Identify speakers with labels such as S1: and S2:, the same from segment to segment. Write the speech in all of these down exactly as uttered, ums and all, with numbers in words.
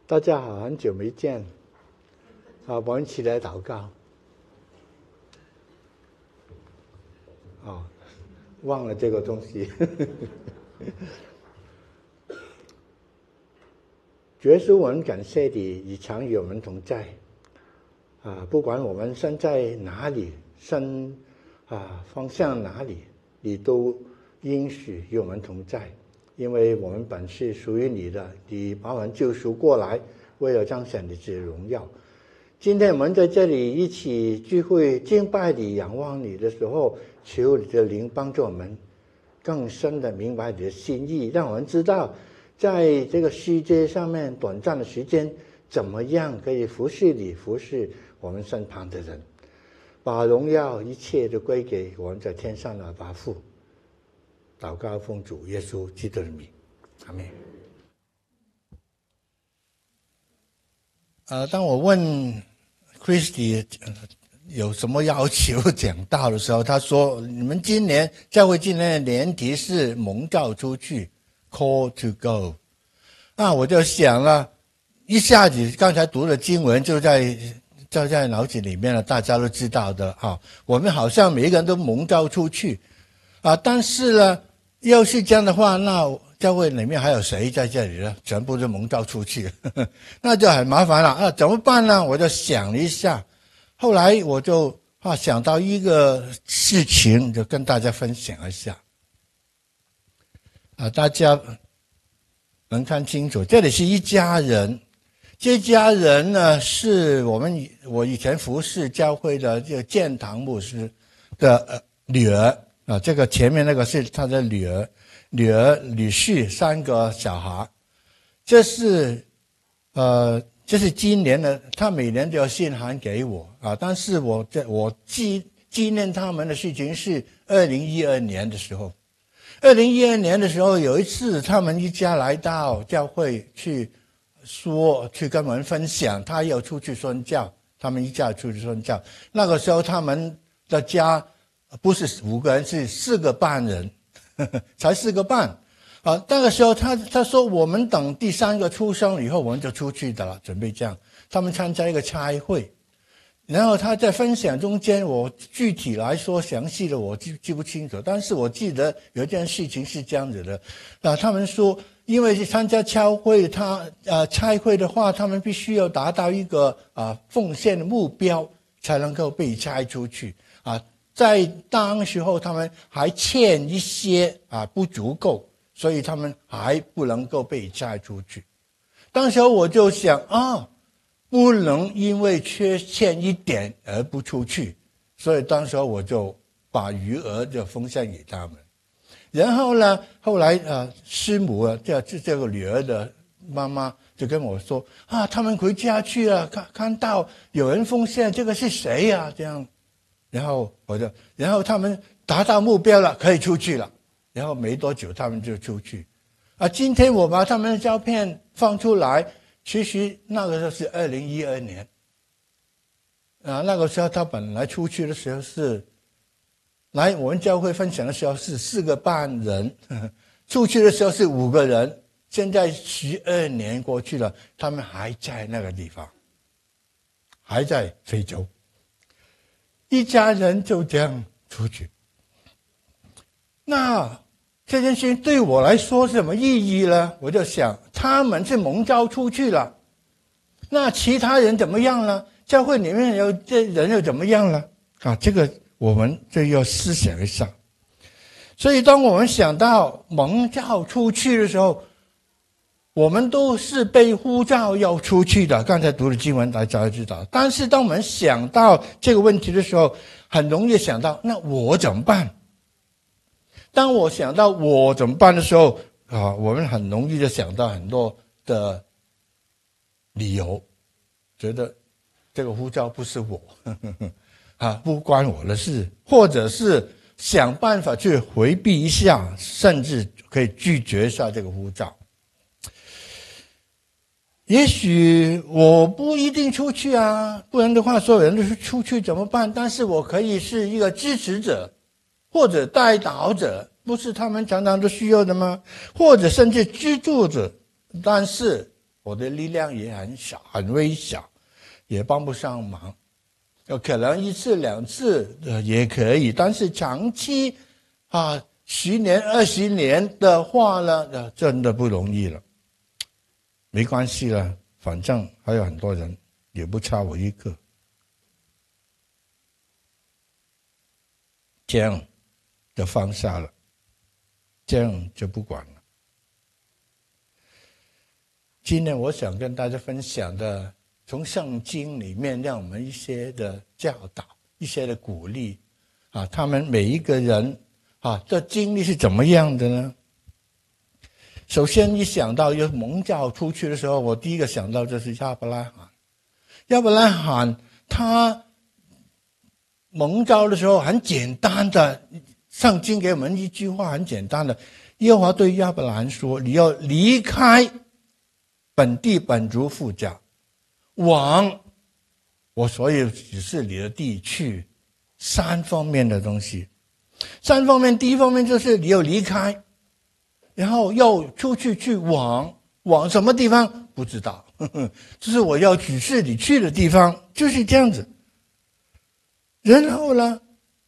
S1: 大家好，很久没见啊！我们一起来祷告。哦，忘了这个东西。主耶稣，我们感谢你，你常与我们同在啊！不管我们身在哪里，身啊方向哪里，你都应许与我们同在。因为我们本是属于你的，你把我们救赎过来，为了彰显你的荣耀。今天我们在这里一起聚会敬拜你、仰望你的时候，求你的灵帮助我们更深的明白你的心意，让我们知道在这个世界上面短暂的时间，怎么样可以服侍你，服侍我们身旁的人，把荣耀一切都归给我们在天上的阿爸父。祷告奉主耶稣基督的名，阿们。呃，当我问 Christy 有什么要求讲道的时候，他说：“你们今年教会今年的年题是蒙召出去 ，Call to go。”那我就想了，一下子刚才读的经文就在就在脑子里面了，大家都知道的啊。我们好像每一个人都蒙召出去啊，但是呢，要是这样的话，那教会里面还有谁在这里呢？全部都蒙召出去，呵呵，那就很麻烦了啊！怎么办呢？我就想了一下，后来我就啊想到一个事情，就跟大家分享一下啊，大家能看清楚，这里是一家人，这家人呢是我们我以前服侍教会的这个建堂牧师的呃女儿。啊，这个前面那个是他的女儿、女儿、女婿三个小孩。这是，呃，这是今年的，他每年都要信函给我啊。但是我这我纪纪念他们的事情是二零一二年的时候。二零一二年的时候，有一次他们一家来到教会去说，去跟我们分享，他要出去宣教，他们一家出去宣教。那个时候他们的家。不是五个人，是四个半人，呵呵，才四个半啊！那个时候他他说我们等第三个出生以后我们就出去的了，准备这样。他们参加一个差会，然后他在分享中间，我具体来说详细的我记记不清楚，但是我记得有一件事情是这样子的啊，他们说因为是参加教会，他呃差会的话，他们必须要达到一个啊奉献的目标，才能够被差出去啊。在当时候他们还欠一些啊不足够，所以他们还不能够被差出去。当时候我就想啊，不能因为缺欠一点而不出去，所以当时候我就把余额就奉献给他们。然后呢，后来呃师母啊，这这这个女儿的妈妈就跟我说啊，他们回家去了，看看到有人奉献，这个是谁呀、啊？这样。然后我就，然后他们达到目标了，可以出去了。然后没多久，他们就出去。啊，今天我把他们的照片放出来，其实那个时候是二零一二年。啊，那个时候他本来出去的时候是，来我们教会分享的时候是四个半人，呵呵，出去的时候是五个人。现在十二年过去了，他们还在那个地方，还在非洲。一家人就这样出去，那这件事情对我来说是什么意义呢？我就想，他们是蒙召出去了，那其他人怎么样呢？教会里面有这人又怎么样呢？啊，这个我们就要思想一下。所以，当我们想到蒙召出去的时候，我们都是被呼召要出去的，刚才读的经文大家都知道。但是当我们想到这个问题的时候，很容易想到，那我怎么办？当我想到我怎么办的时候啊，我们很容易就想到很多的理由，觉得这个呼召不是我，呵呵呵啊，不关我的事，或者是想办法去回避一下，甚至可以拒绝一下这个呼召。也许我不一定出去啊，不然的话所有人都是出去怎么办？但是我可以是一个支持者或者代祷者，不是他们常常都需要的吗？或者甚至居住者，但是我的力量也很小，很微小，也帮不上忙。有可能一次两次呃也可以，但是长期啊十年二十年的话呢，呃真的不容易了。没关系了，反正还有很多人，也不差我一个。这样就放下了，这样就不管了。今天我想跟大家分享的，从圣经里面让我们一些的教导，一些的鼓励啊，他们每一个人啊的经历是怎么样的呢？首先一想到要蒙召出去的时候，我第一个想到就是亚伯拉罕。亚伯拉罕他蒙召的时候很简单的，圣经给我们一句话很简单的，耶和华对亚伯拉罕说，你要离开本地本族父家，往我所有指示你的地去。三方面的东西，三方面，第一方面就是你要离开，然后要出去去往往什么地方不知道，呵呵，这是我要指示你去的地方，就是这样子。然后呢，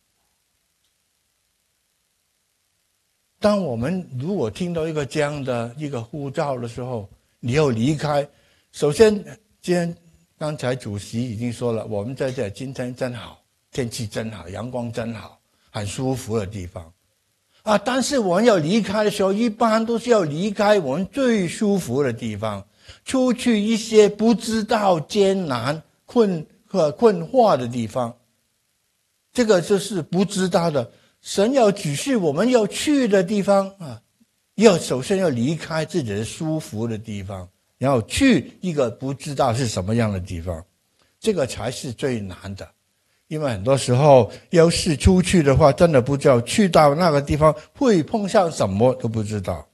S1: 当我们如果听到一个这样的一个呼召的时候，你要离开。首先，今天刚才主席已经说了，我们在这今天真好，天气真好，阳光真好，很舒服的地方啊。但是我们要离开的时候，一般都是要离开我们最舒服的地方，出去一些不知道艰难困和困惑的地方。这个就是不知道的，神要指示我们要去的地方啊，要首先要离开自己的舒服的地方，然后去一个不知道是什么样的地方，这个才是最难的。因为很多时候要是出去的话，真的不知道去到那个地方会碰上什么都不知道。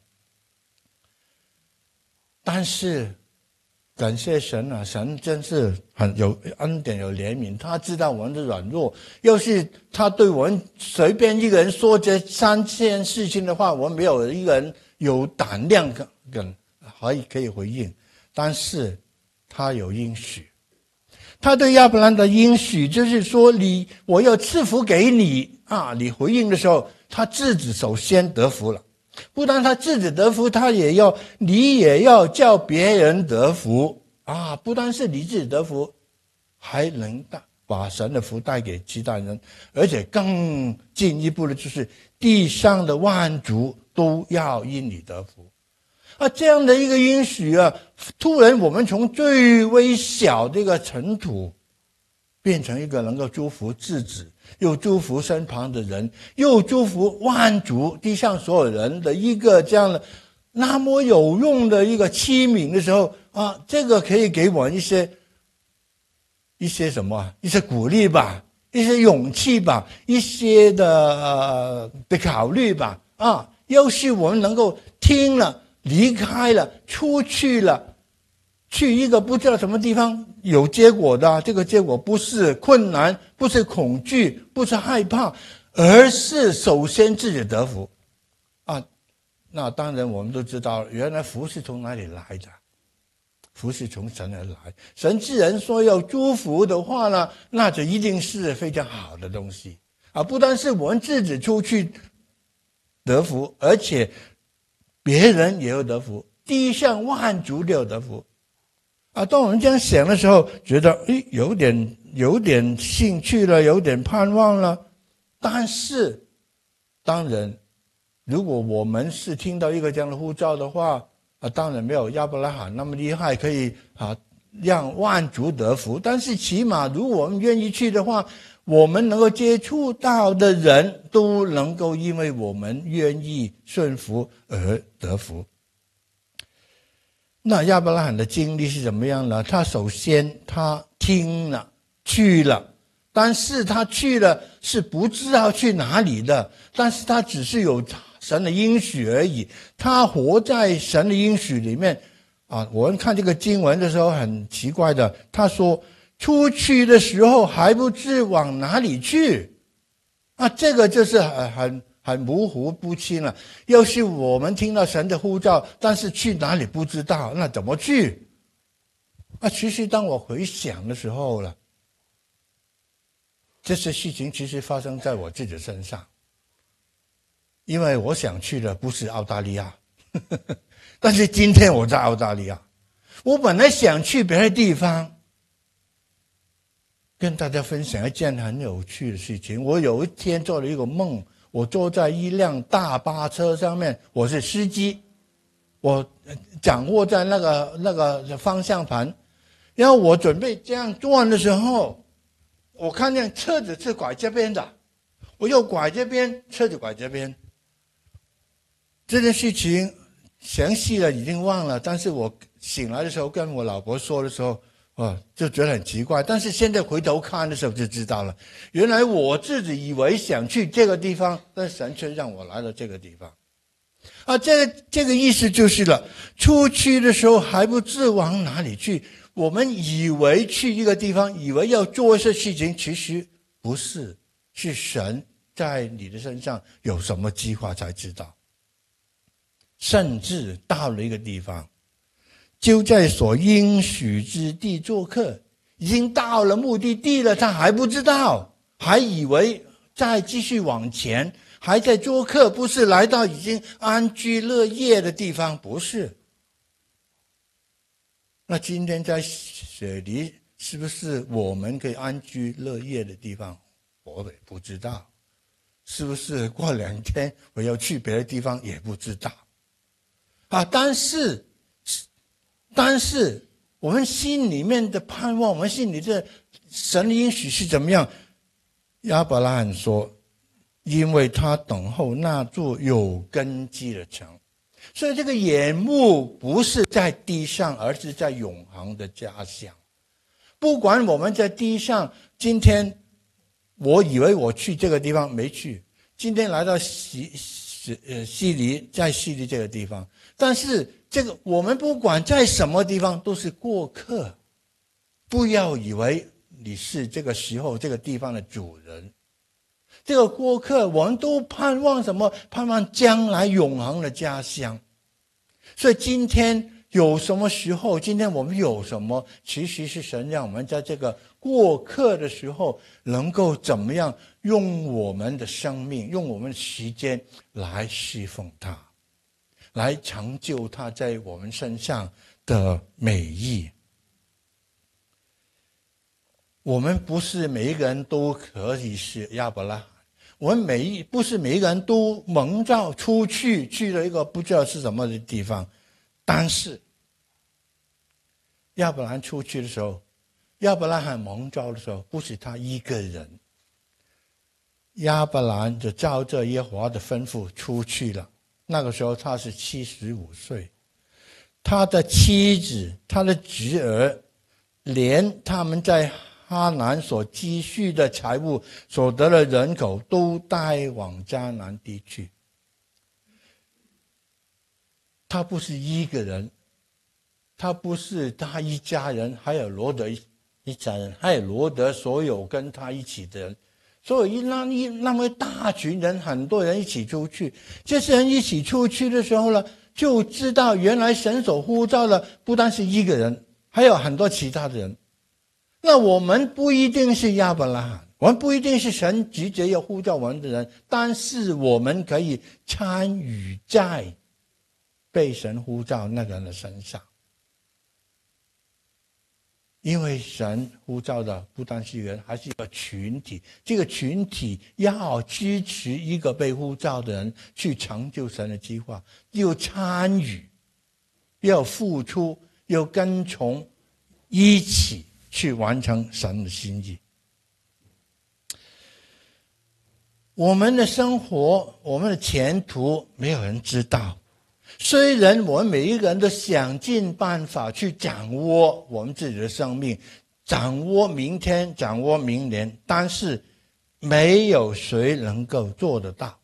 S1: 但是感谢神啊，神真是很有恩典有怜悯，他知道我们的软弱，要是他对我们随便一个人说这三件事情的话，我们没有一个人有胆量跟可以可以回应。但是他有应许，他对亚伯兰的应许就是说，你我要赐福给你啊，你回应的时候，他自己首先得福了。不但他自己得福，他也要你也要叫别人得福啊！不但是你自己得福，还能把神的福带给其他人，而且更进一步的就是地上的万族都要因你得福啊！这样的一个应许啊，突然我们从最微小的一个尘土，变成一个能够祝福自己，又祝福身旁的人，又祝福万族地上所有人的一个这样的那么有用的一个器皿的时候啊，这个可以给我们一些一些什么一些鼓励吧，一些勇气吧，一些的呃的考虑吧啊，要是我们能够听了，离开了，出去了，去一个不知道什么地方有结果的，这个结果不是困难，不是恐惧，不是害怕，而是首先自己得福啊。那当然我们都知道，原来福是从哪里来的，福是从神而来。神既然说要祝福的话呢，那就一定是非常好的东西啊！不单是我们自己出去得福，而且别人也有得福，地上万族都有得福啊！当我们这样想的时候，觉得诶有点有点兴趣了，有点盼望了。但是当然如果我们是听到一个这样的呼召的话啊，当然没有亚伯拉罕那么厉害，可以啊让万族得福。但是起码如果我们愿意去的话，我们能够接触到的人都能够因为我们愿意顺服而得福。那亚伯拉罕的经历是怎么样呢？他首先他听了去了，但是他去了是不知道去哪里的，但是他只是有神的应许而已，他活在神的应许里面啊。我们看这个经文的时候很奇怪的，他说出去的时候还不知往哪里去啊，这个就是很很很模糊不清了。要是我们听到神的呼召，但是去哪里不知道，那怎么去啊，其实当我回想的时候了，这些事情其实发生在我自己身上。因为我想去的不是澳大利亚，呵呵，但是今天我在澳大利亚。我本来想去别的地方，跟大家分享一件很有趣的事情。我有一天做了一个梦，我坐在一辆大巴车上面，我是司机，我掌握在那个那个方向盘，然后我准备这样转的时候，我看见车子是拐这边的，我又拐这边，车子拐这边。这件事情详细的已经忘了，但是我醒来的时候跟我老婆说的时候，哦，就觉得很奇怪。但是现在回头看的时候就知道了，原来我自己以为想去这个地方，但神却让我来了这个地方。啊，这个这个意思就是了，出去的时候还不知往哪里去。我们以为去一个地方，以为要做一些事情，其实不是，是神在你的身上有什么计划才知道。甚至到了一个地方，就在所应许之地做客，已经到了目的地了，他还不知道，还以为再继续往前，还在做客，不是来到已经安居乐业的地方，不是。那今天在雪梨是不是我们可以安居乐业的地方？我也不知道。是不是过两天我要去别的地方也不知道。啊，但是但是我们心里面的盼望，我们心里的神的应许是怎么样？亚伯拉罕说，因为他等候那座有根基的城。所以这个眼目不是在地上，而是在永恒的家乡。不管我们在地上，今天我以为我去这个地方没去，今天来到西西呃西黎，在西黎这个地方，但是这个我们不管在什么地方都是过客，不要以为你是这个时候这个地方的主人。这个过客，我们都盼望什么？盼望将来永恒的家乡。所以今天有什么时候，今天我们有什么，其实是神让我们在这个过客的时候，能够怎么样用我们的生命，用我们的时间来侍奉他，来成就他在我们身上的美意。我们不是每一个人都可以是亚伯拉罕，我们每一不是每一个人都蒙召出去，去了一个不知道是什么的地方。但是亚伯兰出去的时候，亚伯拉罕蒙召的时候，不是他一个人，亚伯兰就照着耶和华的吩咐出去了。那个时候他是七十五岁，他的妻子，他的侄儿，连他们在哈南所积蓄的财物，所得的人口，都带往迦南地去。他不是一个人，他不是他一家人，还有罗德一家人，还有罗德所有跟他一起的人，所以那一那么大群人，很多人一起出去。这些人一起出去的时候呢，就知道原来神所呼召的不单是一个人，还有很多其他的人。那我们不一定是亚伯拉罕，我们不一定是神直接要呼召我们的人，但是我们可以参与在被神呼召那个人的身上。因为神呼召的不单是一个人，还是一个群体，这个群体要支持一个被呼召的人去成就神的计划，要参与，要付出，要跟从，一起去完成神的心意。我们的生活，我们的前途，没有人知道。虽然我们每一个人都想尽办法去掌握我们自己的生命，掌握明天，掌握明年，但是没有谁能够做得到。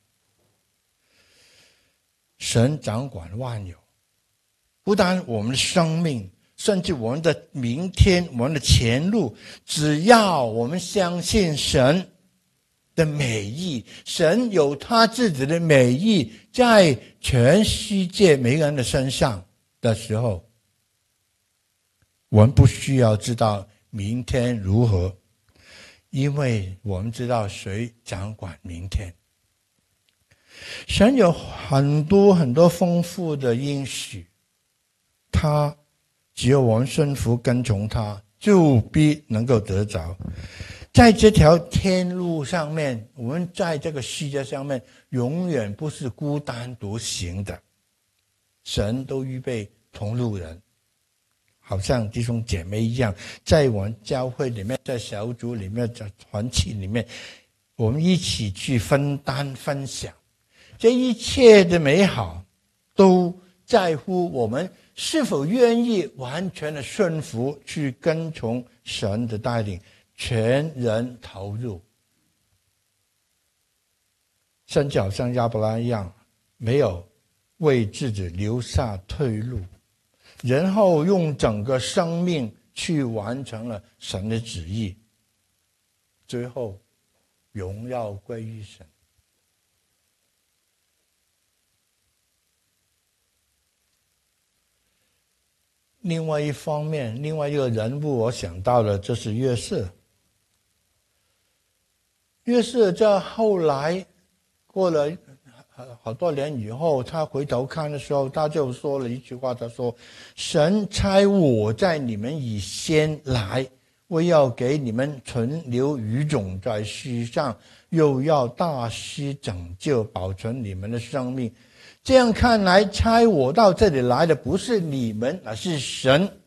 S1: 神掌管万有，不但我们的生命，甚至我们的明天，我们的前路，只要我们相信神的美意，神有他自己的美意在全世界每个人的身上的时候， 我们不需要知道明天如何，因为我们知道谁掌管明天。神有很多很多丰富的应许，他只有我们顺服跟从他，就必能够得着。在这条天路上面，我们在这个世界上面永远不是孤单独行的，神都预备同路人，好像弟兄姐妹一样，在我们教会里面，在小组里面，在团体里面，我们一起去分担分享。这一切的美好都在乎我们是否愿意完全的顺服，去跟从神的带领，全人投入。甚至好像亚伯拉罕一样，没有为自己留下退路，然后用整个生命去完成了神的旨意，最后荣耀归于神。另外一方面，另外一个人物我想到的就是约瑟。约瑟在后来过了好多年以后，他回头看的时候，他就说了一句话，他说：神差我在你们以先来，为要给你们存留余种在世上，又要大施拯救，保存你们的生命。这样看来，差我到这里来的不是你们，而是神。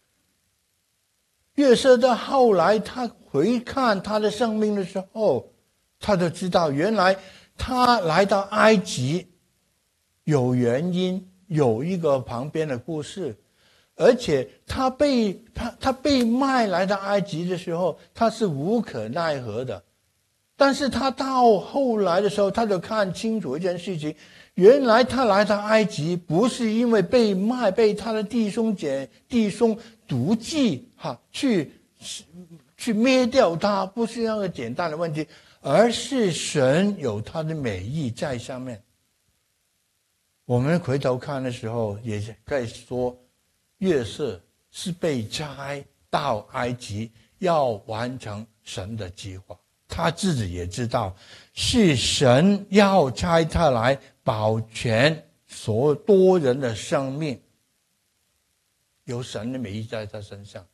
S1: 约瑟到后来他回看他的生命的时候，他就知道原来他来到埃及有原因，有一个旁边的故事。而且他被他他被卖来到埃及的时候，他是无可奈何的。但是他到后来的时候，他就看清楚一件事情，原来他来到埃及不是因为被卖，被他的弟兄姐弟兄毒计哈去去灭掉他，不是那个简单的问题，而是神有他的美意在上面。我们回头看的时候，也可以说约瑟是被差到埃及，要完成神的计划。他自己也知道，是神要差他来保全所多人的生命，有神的美意在他身上。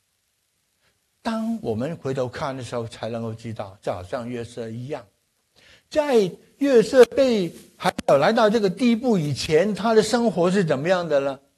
S1: 当我们回头看的时候，才能够知道，就好像约瑟一样，在约瑟被还没有来到这个地步以前，他的生活是怎么样的呢？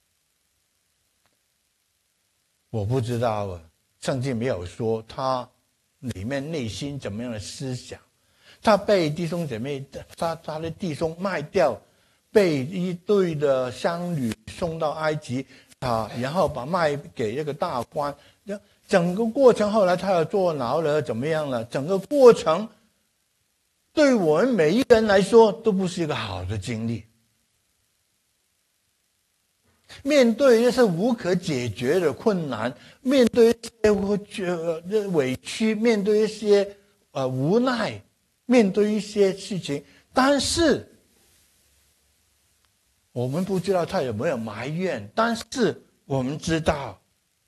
S1: 我不知道啊，圣经没有说他里面内心怎么样的思想。他被弟兄姐妹他他的弟兄卖掉，被一队的商旅送到埃及啊，然后把卖给这个大官。整个过程后来他要坐牢了，怎么样了？整个过程对我们每一个人来说都不是一个好的经历。面对一些无可解决的困难，面对一些委屈，面对一些呃无奈，面对一些事情，但是我们不知道他有没有埋怨，但是我们知道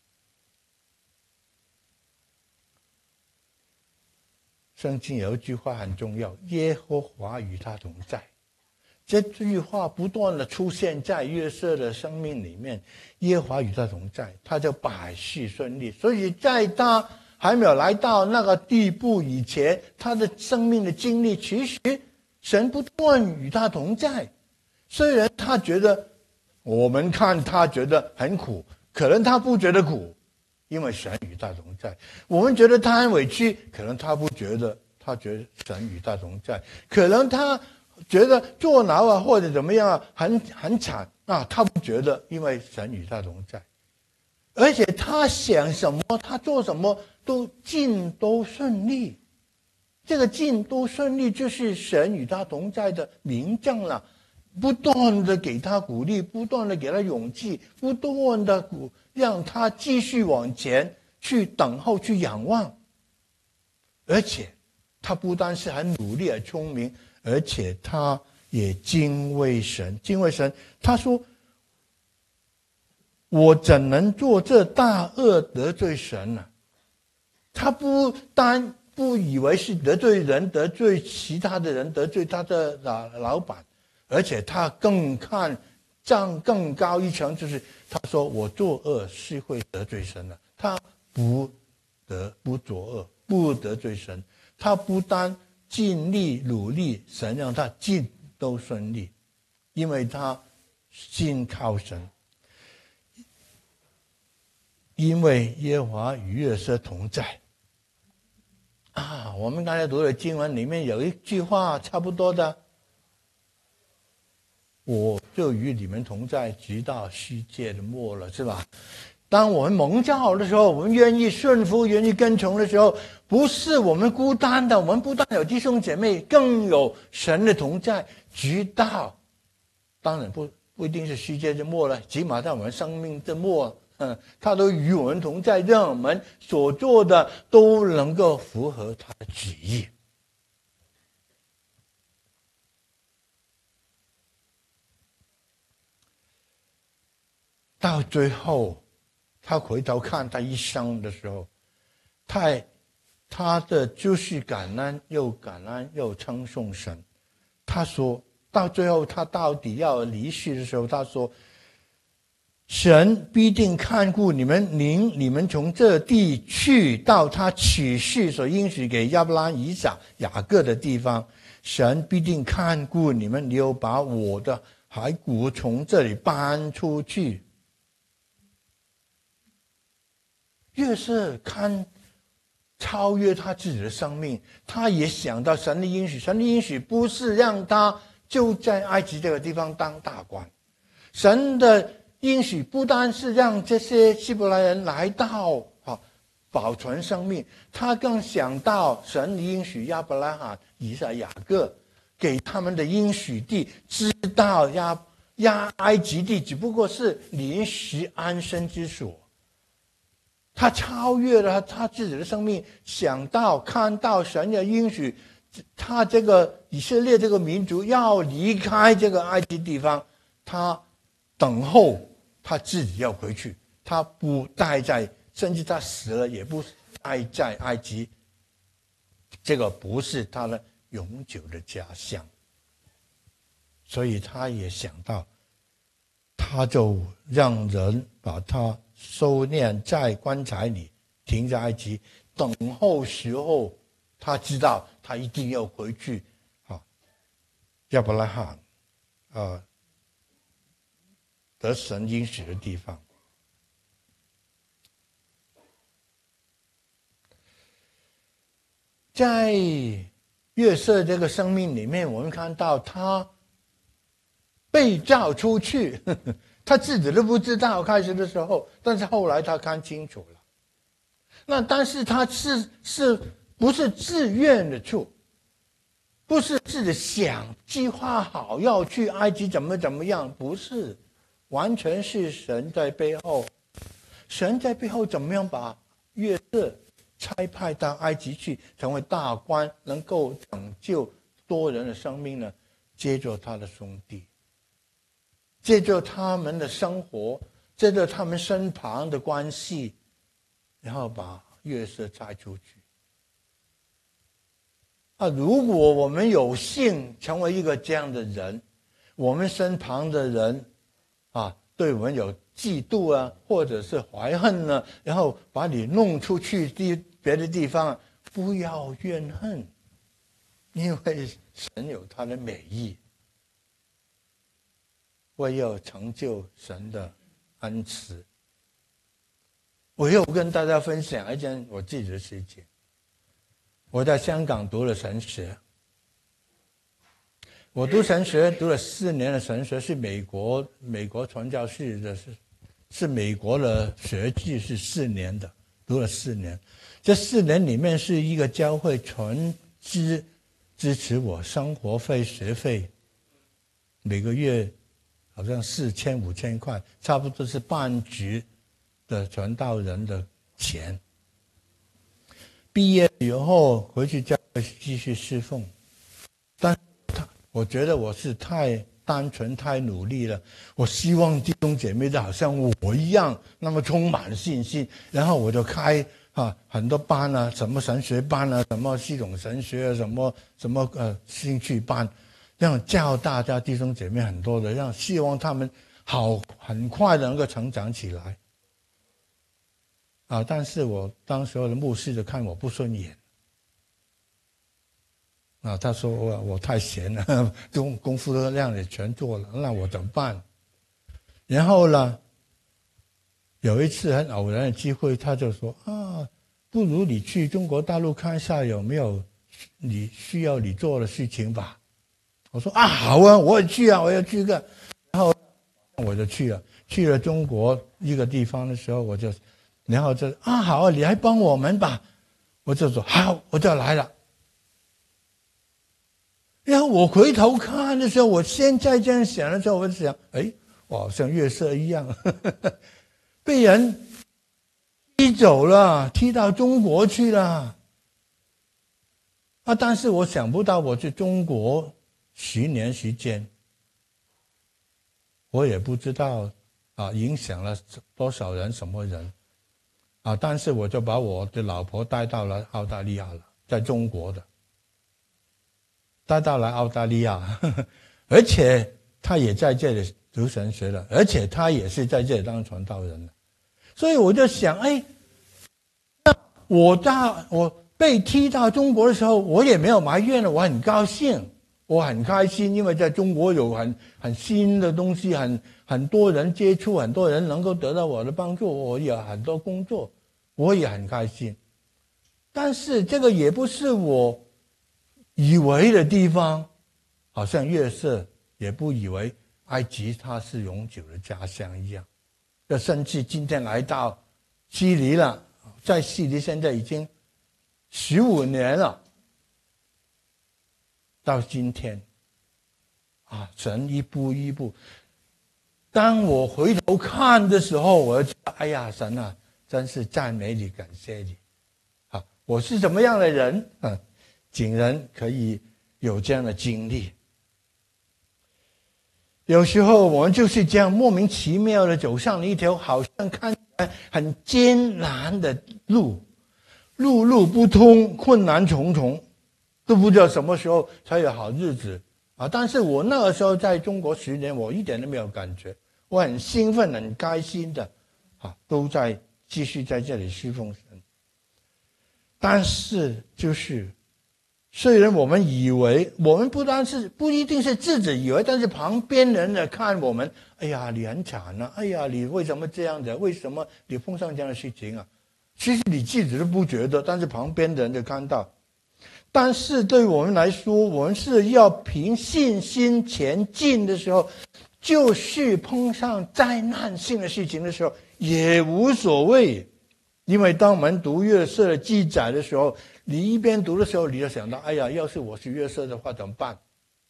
S1: 圣经有一句话很重要，耶和华与他同在。这句话不断的出现在约瑟的生命里面，耶和华与他同在，他就百事顺利。所以在他还没有来到那个地步以前，他的生命的经历，其实神不断与他同在。虽然他觉得，我们看他觉得很苦，可能他不觉得苦，因为神与他同在。我们觉得他很委屈，可能他不觉得，他觉得神与他同在。可能他觉得坐牢啊或者怎么样啊很很惨啊，他不觉得，因为神与他同在。而且他想什么，他做什么都尽都顺利。这个尽都顺利就是神与他同在的明证了，不断的给他鼓励，不断的给他勇气，不断的鼓让他继续往前去等候，去仰望。而且他不单是很努力很聪明，而且他也敬畏神，敬畏神。他说我怎能做这大恶得罪神呢？他不单不以为是得罪人，得罪其他的人，得罪他的老老板，而且他更看站更高一层，就是他说我作恶是会得罪神的。他不得不作恶，不得罪神。他不单尽力努力，神让他尽都顺利，因为他信靠神。因为耶和华与约瑟同在。啊，我们刚才读的经文里面有一句话差不多的，我就与你们同在，直到世界的末了，是吧？当我们蒙召的时候，我们愿意顺服、愿意跟从的时候，不是我们孤单的，我们不但有弟兄姐妹，更有神的同在，直到，当然不不一定是世界的末了，起码在我们生命的末，嗯，他都与我们同在，让我们所做的都能够符合他的旨意。到最后，他回头看他一生的时候，他他的就是感恩，又感恩又称颂神。他说到最后，他到底要离世的时候，他说：神必定看顾你们，领你们从这地去到他起誓所应许给亚伯拉罕、以撒、雅各的地方。神必定看顾你们，又把我的骸骨从这里搬出去。越是看超越他自己的生命，他也想到神的应许。神的应许不是让他就在埃及这个地方当大官，神的应许不单是让这些希伯来人来到啊保存生命，他更想到神的应许亚伯拉罕、以撒、雅各给他们的应许地，知道亚亚埃及地只不过是临时安身之所。他超越了他自己的生命，想到看到神的应许，他这个以色列这个民族要离开这个埃及地方，他等候他自己要回去，他不待在，甚至他死了也不待在埃及，这个不是他的永久的家乡。所以他也想到，他就让人把他收敛在棺材里，停在埃及，等候时候，他知道他一定要回去啊，亚伯拉罕啊得神应许的地方。在约瑟这个生命里面，我们看到他被召出去，呵呵他自己都不知道开始的时候，但是后来他看清楚了。那但是他是是不是自愿的去，不是自己想计划好要去埃及怎么怎么样，不是，完全是神在背后。神在背后怎么样把约瑟差派到埃及去，成为大官，能够拯救多人的生命呢？接着他的兄弟，借着他们的生活，借着他们身旁的关系，然后把约瑟带出去。啊，如果我们有幸成为一个这样的人，我们身旁的人啊，对我们有嫉妒啊，或者是怀恨呢，然后把你弄出去地别的地方，不要怨恨，因为神有他的美意。为要成就神的恩慈，我又跟大家分享一件我自己的事情。我在香港读了神学，我读神学读了四年的神学，是美国美国传教士的，是是美国的学制，是四年的，读了四年。这四年里面是一个教会全资支持我生活费、学费，每个月好像四千五千块，差不多是半职的传道人的钱。毕业以后回去教会继续侍奉，但他我觉得我是太单纯、太努力了。我希望弟兄姐妹都好像我一样，那么充满信心。然后我就开啊很多班啊，什么神学班啊，什么系统神学啊，什么什么呃兴趣班，让教大家弟兄姐妹很多的，让希望他们好很快的能够成长起来。啊！但是我当时候的牧师就看我不顺眼，啊，他说我我太闲了，功功夫都让你全做了，那我怎么办？然后呢，有一次很偶然的机会，他就说啊，不如你去中国大陆看一下有没有你需要你做的事情吧。我说啊，好啊，我也去啊，我要去个。然后我就去了，去了中国一个地方的时候，我就。然后就啊好，你来帮我们吧，我就说好，我就来了。然后我回头看的时候，我现在这样想的时候，我就想，哎，我好像月色一样，呵呵被人踢走了，踢到中国去了。啊！但是我想不到，我去中国十年时间，我也不知道啊，影响了多少人，什么人。啊！但是我就把我的老婆带到了澳大利亚了，在中国的，带到了澳大利亚，呵呵而且她也在这里读神学了，而且她也是在这里当传道人了。所以我就想，哎，那我到我被踢到中国的时候，我也没有埋怨了，我很高兴，我很开心，因为在中国有很很新的东西，很很多人接触，很多人能够得到我的帮助，我有很多工作。我也很开心，但是这个也不是我以为的地方，好像约瑟也不以为埃及它是永久的家乡一样。这甚至今天来到悉尼了，在悉尼现在已经十五年了，到今天，啊，神一步一步。当我回头看的时候，我就觉得，哎呀，神啊！真是赞美你，感谢你，啊！我是什么样的人啊？竟然可以有这样的经历。有时候我们就是这样莫名其妙的走上了一条好像看起来很艰难的路，路路不通，困难重重，都不知道什么时候才有好日子啊！但是我那个时候在中国十年，我一点都没有感觉，我很兴奋，很开心的，啊，都在。继续在这里侍奉神，但是就是，虽然我们以为，我们不单是不一定是自己以为，但是旁边人呢看我们，哎呀，你很惨啊，哎呀，你为什么这样的？为什么你碰上这样的事情啊？其实你自己都不觉得，但是旁边的人就看到。但是对我们来说，我们是要凭信心前进的时候，就是碰上灾难性的事情的时候。也无所谓，因为当我们读约瑟的记载的时候，你一边读的时候，你就想到，哎呀，要是我是约瑟的话怎么办？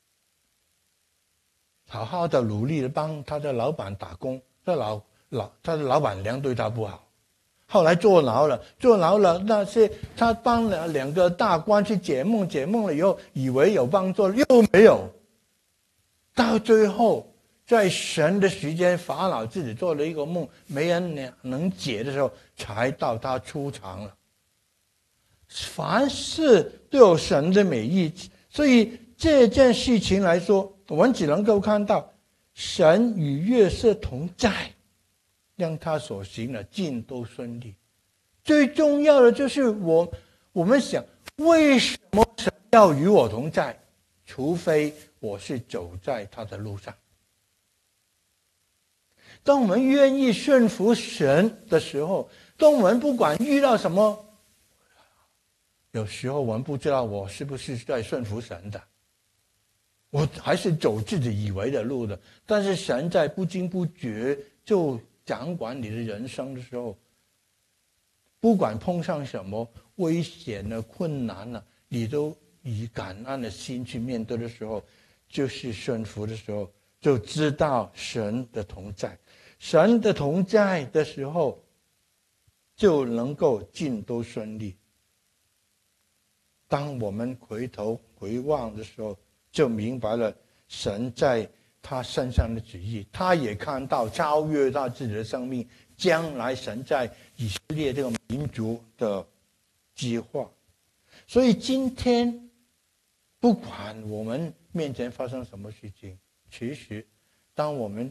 S1: 好好的努力的帮他的老板打工，他老老他的老板娘对他不好，后来坐牢了，坐牢了，那些他帮了两个大官去解梦，解梦了以后，以为有帮助，又没有，到最后。在神的时间，法老自己做了一个梦，没人能解的时候，才到他出场了。凡事都有神的美意，所以这件事情来说，我们只能够看到神与约瑟同在，让他所行的尽都顺利。最重要的就是我，我们想，为什么神要与我同在？除非我是走在他的路上。当我们愿意顺服神的时候，当我们不管遇到什么，有时候我们不知道我是不是在顺服神的，我还是走自己以为的路的。但是神在不经不觉就掌管你的人生的时候，不管碰上什么危险的困难了，你都以感恩的心去面对的时候，就是顺服的时候，就知道神的同在。神的同在的时候，就能够尽都顺利。当我们回头回望的时候，就明白了神在他身上的旨意，他也看到超越他自己的生命，将来神在以色列这个民族的计划。所以今天不管我们面前发生什么事情，其实当我们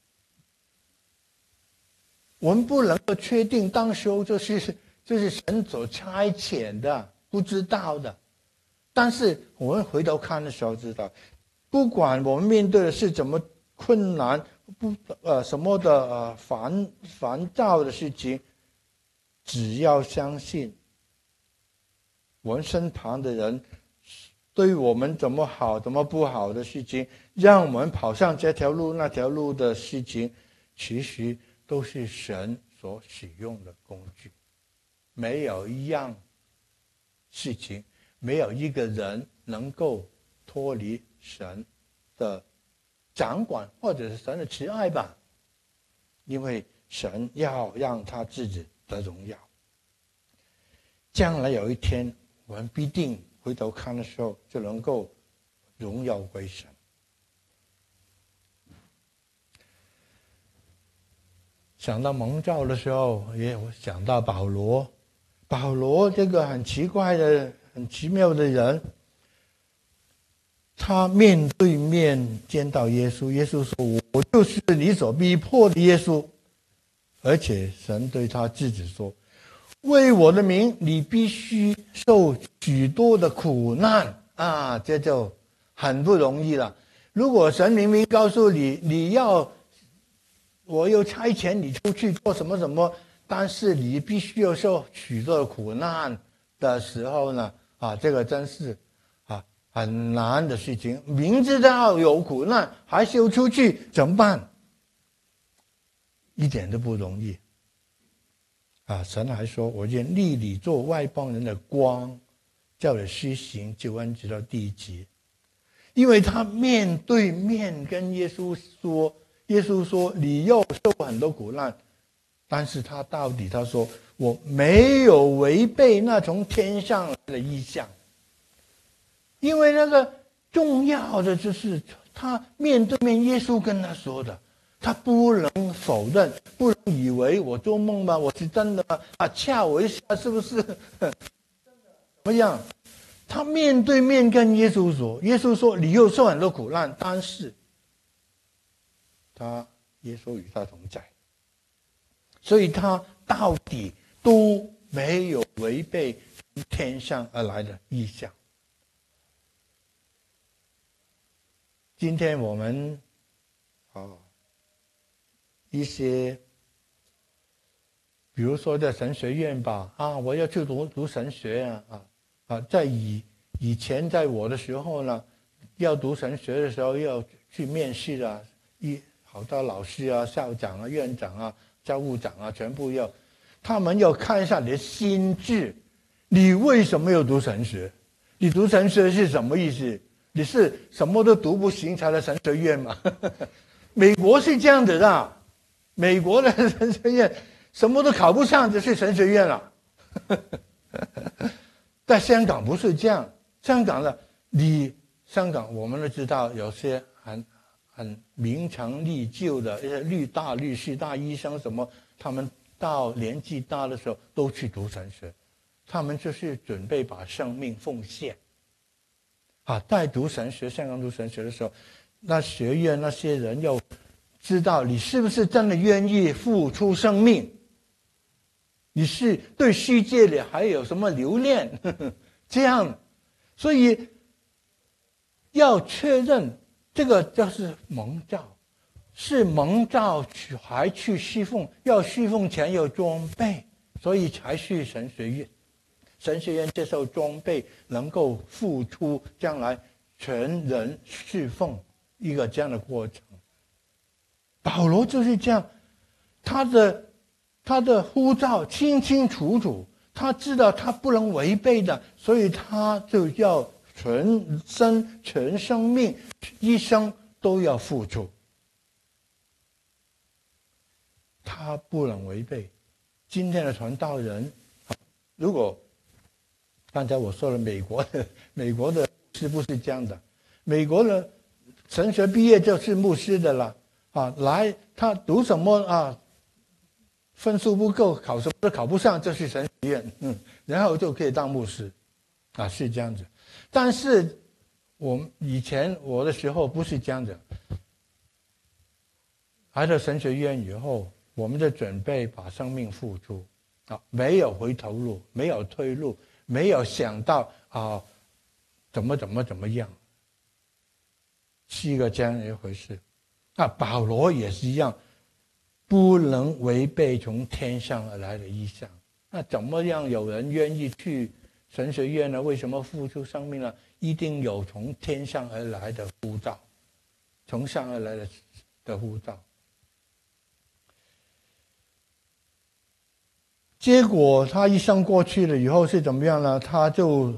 S1: 我们不能够确定当时候就是就是神所差遣的，不知道的。但是我们回头看的时候知道，不管我们面对的是怎么困难，不呃什么的呃烦烦躁的事情，只要相信我们身旁的人对我们怎么好怎么不好的事情，让我们跑上这条路那条路的事情，其实都是神所使用的工具。没有一样事情，没有一个人能够脱离神的掌管，或者是神的慈爱吧。因为神要让他自己得荣耀。将来有一天，我们必定回头看的时候，就能够荣耀归神。想到蒙召的时候，也想到保罗。保罗这个很奇怪的、很奇妙的人，他面对面见到耶稣，耶稣说：“我就是你所逼迫的耶稣。”而且神对他自己说：“为我的名，你必须受许多的苦难啊！”这就很不容易了。如果神明明告诉你，你要我又差遣你出去做什么什么，但是你必须要受许多的苦难的时候呢，啊，这个真是啊很难的事情。明知道有苦难，还是要出去，怎么办？一点都不容易。啊，神还说：“我愿立你做外邦人的光，叫你施行救恩直到地极。”因为他面对面跟耶稣说，耶稣说：“你要受很多苦难。”但是他到底他说：“我没有违背那从天上来的意象。”因为那个重要的就是他面对面，耶稣跟他说的，他不能否认，不能以为我做梦吧，我是真的吗？啊，掐我一下是不是？怎么样？他面对面跟耶稣说，耶稣说：“你又受很多苦难，但是他耶稣与他同在。”所以他到底都没有违背天上而来的意象。今天我们啊一些，比如说在神学院吧，啊，我要去读读神学啊啊啊！在以以前在我的时候呢，要读神学的时候要去面试啊，一好多老师啊、校长啊、院长啊、教务长啊，全部要，他们要看一下你的心智，你为什么要读神学？你读神学是什么意思？你是什么都读不行才来神学院吗？美国是这样子的，美国的神学院什么都考不上就去神学院了。在香港不是这样，香港的你香港我们都知道，有些很很名成利就的一些律大律师、大医生什么，他们到年纪大的时候都去读神学，他们就是准备把生命奉献。啊，在读神学，香港读神学的时候，那学院那些人要知道你是不是真的愿意付出生命，你是对世界里还有什么留恋，呵呵这样，所以要确认这个就是蒙召，是蒙召去还去侍奉，要侍奉前有装备，所以才去神学院。神学院接受装备，能够付出将来全人侍奉一个这样的过程。保罗就是这样，他的他的呼召清清楚楚，他知道他不能违背的，所以他就要全身全生命一生都要付出，他不能违背。今天的传道人，如果刚才我说了美国的美国的是不是这样的？美国的神学毕业就是牧师的了啊，来他读什么啊，分数不够，考什么都考不上，就去神学院，嗯，然后就可以当牧师，啊，是这样子。但是我们以前我的时候不是这样子，来到神学院以后，我们就准备把生命付出，啊，没有回头路，没有退路，没有想到啊，怎么怎么怎么样。是一个这样一回事，那保罗也是一样，不能违背从天上而来的意象。那怎么样有人愿意去神学院呢？为什么付出生命呢？一定有从天上而来的呼召，从上而来的的呼召。结果他一生过去了以后是怎么样呢？他就。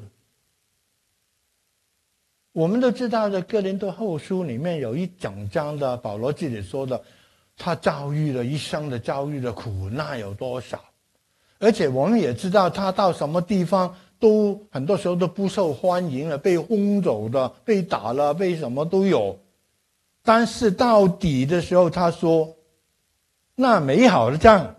S1: 我们都知道的，哥林多后书里面有一整章的，保罗自己说的，他遭遇了一生的遭遇的苦难有多少，而且我们也知道他到什么地方都很多时候都不受欢迎了，被轰走的，被打了，被什么都有。但是到底的时候，他说：“那美好的仗，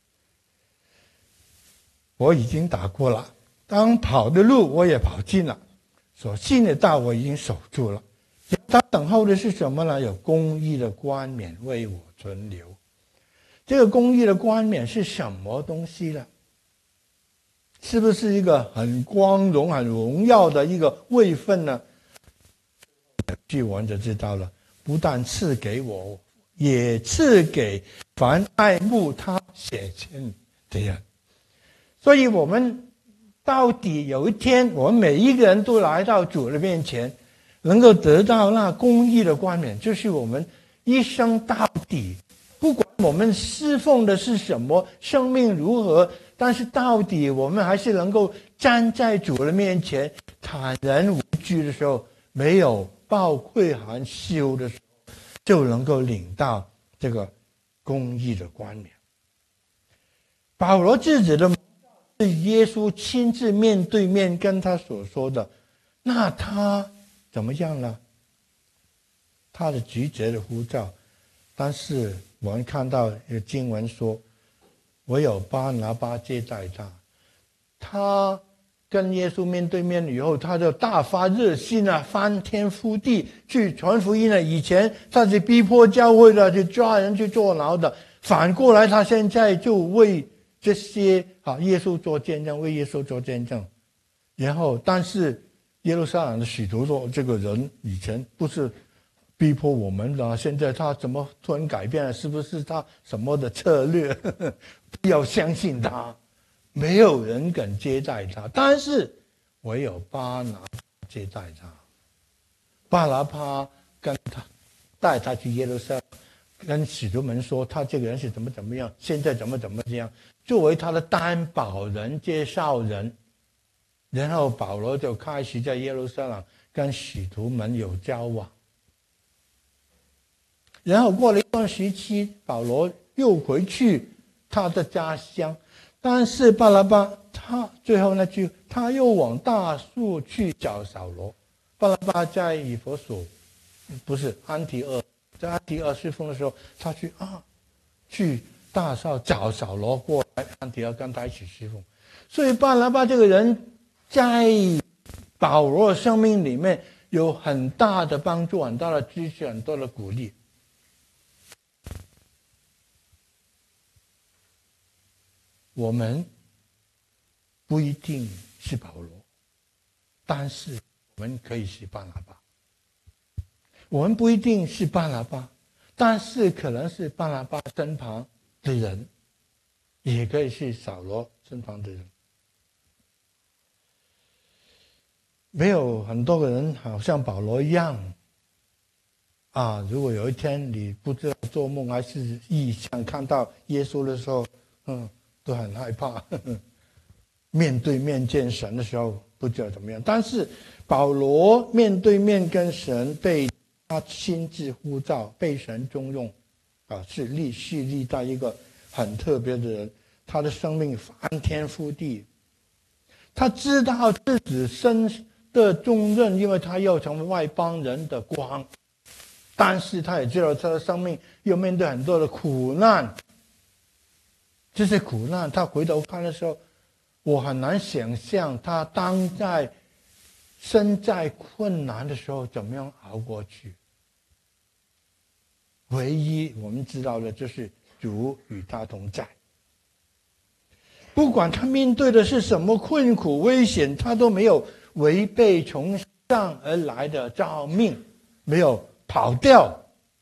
S1: 我已经打过了，当跑的路我也跑尽了。”所信的道我已经守住了，他等候的是什么呢？有公义的冠冕为我存留。这个公义的冠冕是什么东西呢？是不是一个很光荣、很荣耀的一个位分呢？据我们就知道了，不但赐给我，也赐给凡爱慕他血签的人。所以我们到底有一天，我们每一个人都来到主的面前，能够得到那公义的冠冕，就是我们一生到底，不管我们侍奉的是什么，生命如何，但是到底我们还是能够站在主的面前，坦然无惧的时候，没有抱愧含羞的时候，就能够领到这个公义的冠冕。保罗自己的是耶稣亲自面对面跟他所说的，那他怎么样呢？他的拒绝的呼召，但是我们看到有经文说，我有巴拿巴接待他，他跟耶稣面对面以后，他就大发热心啊，翻天覆地去传福音了。以前他是逼迫教会的，去抓人去坐牢的，反过来他现在就为这些啊，耶稣做见证，为耶稣做见证。然后，但是耶路撒冷的使徒说，这个人以前不是逼迫我们的，现在他怎么突然改变了？是不是他什么的策略？不要相信他，没有人敢接待他。但是唯有巴拿巴接待他，巴拿巴跟他带他去耶路撒冷。跟使徒们说他这个人是怎么怎么样，现在怎么怎么样，作为他的担保人、介绍人。然后保罗就开始在耶路撒冷跟使徒们有交往。然后过了一段时期，保罗又回去他的家乡，但是巴拿巴他最后那句，他又往大树去找扫罗。巴拿巴在以弗所，不是安提阿。在安提阿侍奉的时候，他去啊，去大少找扫罗过来安提阿跟他一起侍奉。所以巴拿巴这个人在保罗的生命里面有很大的帮助，很大的支持，很多的鼓励。我们不一定是保罗，但是我们可以是巴拿巴。我们不一定是巴拿巴，但是可能是巴拿巴身旁的人，也可以是扫罗身旁的人。没有很多个人好像保罗一样啊，如果有一天你不知道做梦还是异象看到耶稣的时候，嗯，都很害怕，呵呵，面对面见神的时候不知道怎么样。但是保罗面对面跟神，被他亲自呼召，被神重用，啊，是历是历代一个很特别的人。他的生命翻天覆地，他知道自己身的重任，因为他要成为外邦人的光， 但是他也知道他的生命又面对很多的苦难。这些苦难，他回头看的时候，我很难想象他当在身在困难的时候怎么样熬过去。唯一我们知道的就是主与他同在。不管他面对的是什么困苦危险，他都没有违背从上而来的召命，没有跑掉。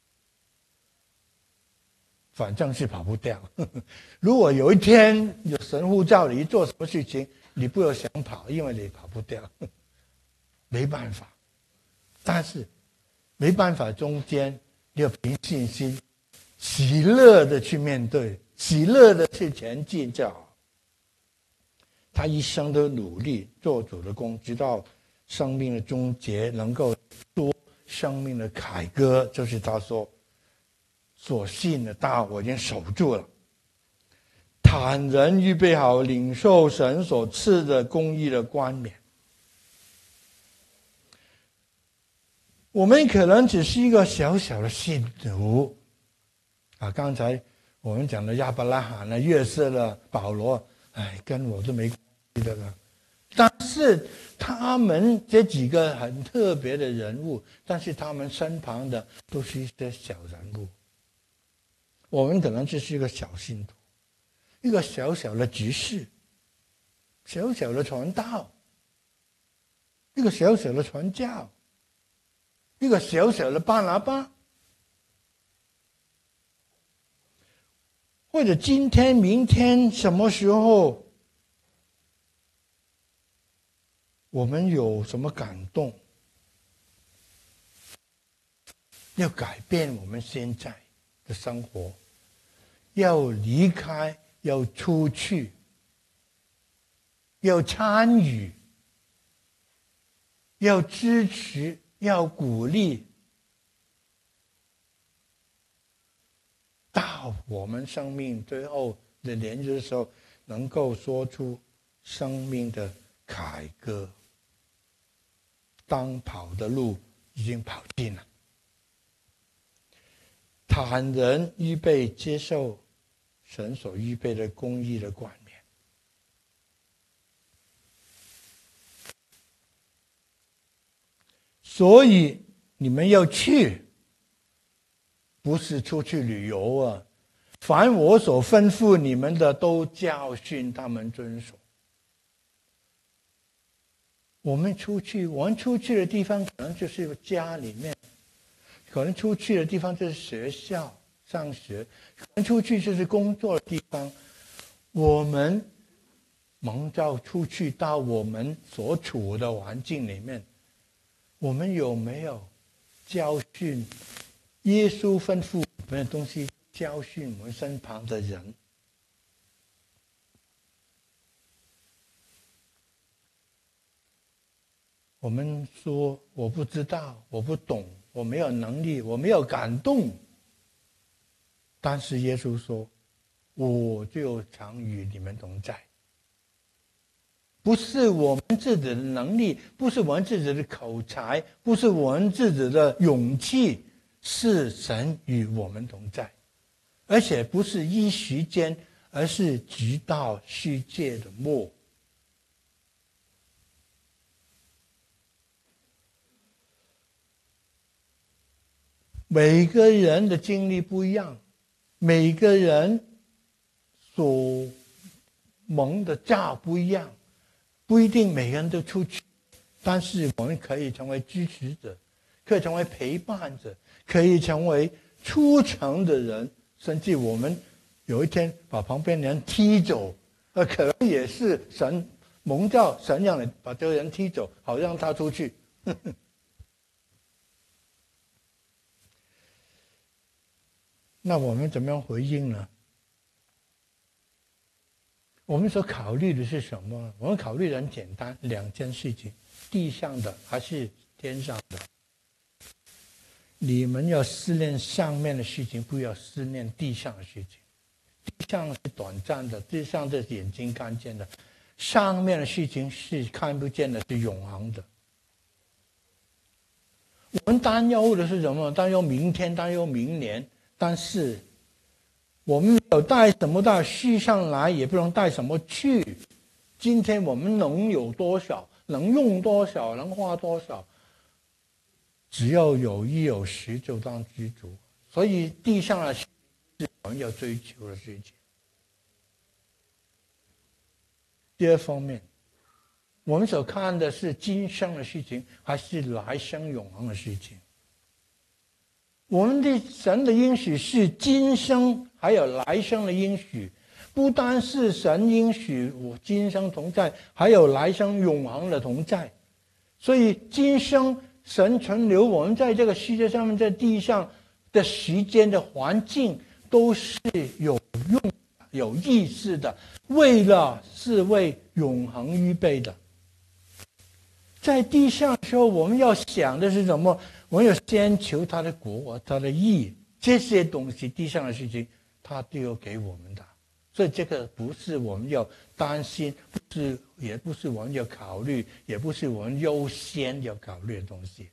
S1: 反正是跑不掉。如果有一天有神呼召你做什么事情，你不要想跑，因为你跑不掉，没办法。但是没办法中间，你要凭信心，喜乐的去面对，喜乐的去前进就好。他一生都努力做主的工，直到生命的终结，能够做生命的凯歌，就是他说所信的道我已经守住了，坦然预备好领受神所赐的公义的冠冕。我们可能只是一个小小的信徒啊，刚才我们讲的亚伯拉罕了、约瑟了、保罗，哎，跟我都没关系的了。但是他们这几个很特别的人物，但是他们身旁的都是一些小人物。我们可能只是一个小信徒，一个小小的执事，小小的传道，一个小小的传教，一个小小的巴拿巴，或者今天、明天什么时候，我们有什么感动，要改变我们现在的生活，要离开，要出去，要参与，要支持，要鼓励，到我们生命最后的年日的时候，能够说出生命的凯歌。当跑的路已经跑尽了，坦然预备接受神所预备的公义的冠冕。所以你们要去，不是出去旅游啊！凡我所吩咐你们的，都教训他们遵守。我们出去，我们出去的地方可能就是家里面，可能出去的地方就是学校上学，可能出去就是工作的地方。我们蒙召出去到我们所处的环境里面，我们有没有教训耶稣吩咐我们的东西，教训我们身旁的人？我们说我不知道，我不懂，我没有能力，我没有感动。但是耶稣说，我就常与你们同在。不是我们自己的能力，不是我们自己的口才，不是我们自己的勇气，是神与我们同在。而且不是一时间，而是直到世界的末。每个人的经历不一样，每个人所蒙的召不一样，不一定每个人都出去，但是我们可以成为支持者，可以成为陪伴者，可以成为出城的人，甚至我们有一天把旁边人踢走，呃，可能也是神蒙召，神让你把这个人踢走，好让他出去。呵呵，那我们怎么样回应呢？我们所考虑的是什么？我们考虑的很简单，两件事情：地上的还是天上的。你们要思念上面的事情，不要思念地上的事情。地上是短暂的，地上是眼睛看见的，上面的事情是看不见的，是永恒的。 我们担忧的是什么？担忧明天，担忧明年。但是我们没有带什么到世上来，也不能带什么去。今天我们能有多少，能用多少，能花多少，只要有衣有食就当知足。所以地上的事是我们要追求的事情。第二方面，我们所看的是今生的事情，还是来生永恒的事情？我们的神的应许是今生还有来生的应许，不单是神应许我今生同在，还有来生永恒的同在。所以今生神存留我们在这个世界上面，在地上的时间的环境，都是有用有意思的，为了是为永恒预备的。在地上的时候，我们要想的是什么？我们要先求他的国，他的义，这些东西地上的事情他都要给我们的。所以这个不是我们要担心，不是也不是我们要考虑，也不是我们优先要考虑的东西。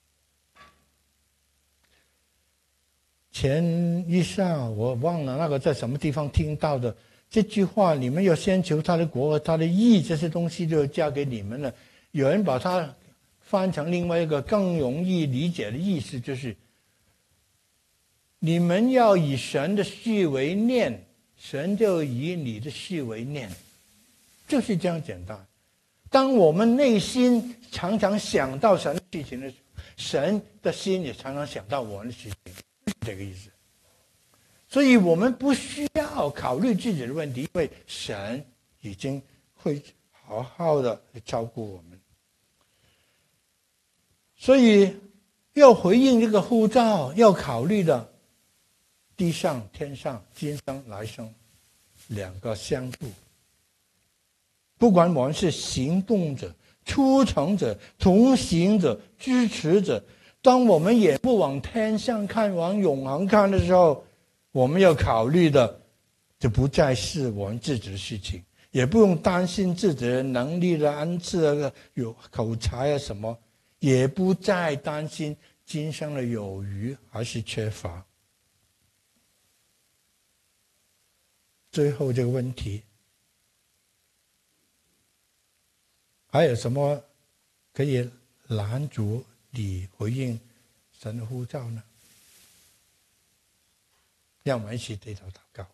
S1: 前一下我忘了那个在什么地方听到的这句话，你们要先求他的国和他的义，这些东西就要交给你们了。有人把它翻成另外一个更容易理解的意思，就是你们要以神的事为念，神就以你的事为念，就是这样简单。当我们内心常常想到神的事情的时候，神的心也常常想到我们的事情，就是这个意思。所以我们不需要考虑自己的问题，因为神已经会好好的照顾我们。所以要回应这个呼召，要考虑的地上天上今生来生两个相度。不管我们是行动者、出城者、同行者、支持者，当我们眼不往天上看，往永恒看的时候，我们要考虑的就不再是我们自己的事情，也不用担心自己的能力的恩赐啊、有口才啊什么，也不再担心今生的有余还是缺乏。最后这个问题，还有什么可以拦阻你回应神的呼召呢？让我们一起低头祷告。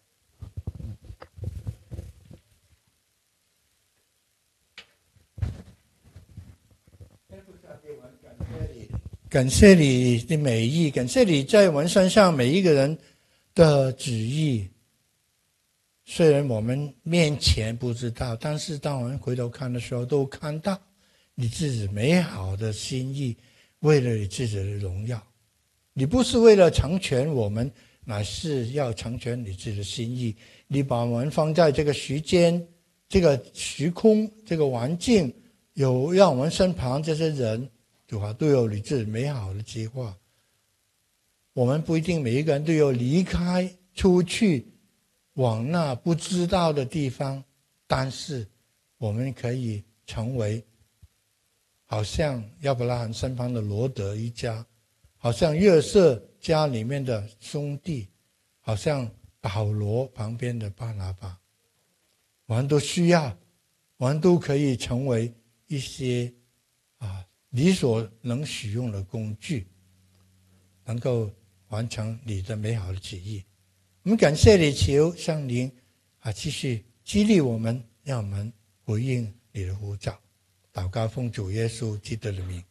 S1: 感谢你的美意，感谢你在我们身上每一个人的旨意。虽然我们面前不知道，但是当我们回头看的时候，都看到你自己美好的心意，为了你自己的荣耀。你不是为了成全我们，乃是要成全你自己的心意。你把我们放在这个时间、这个时空、这个环境，有让我们身旁这些人主啊，都有你自己美好的计划。我们不一定每一个人都有离开出去往那不知道的地方，但是我们可以成为好像亚伯拉罕身旁的罗德一家，好像约瑟家里面的兄弟，好像保罗旁边的巴拿巴。我们都需要，我们都可以成为一些啊你所能使用的工具，能够完成你的美好的旨意。我们感谢你，求圣灵啊继续激励我们，让我们回应你的呼召。祷告奉主耶稣基督的名。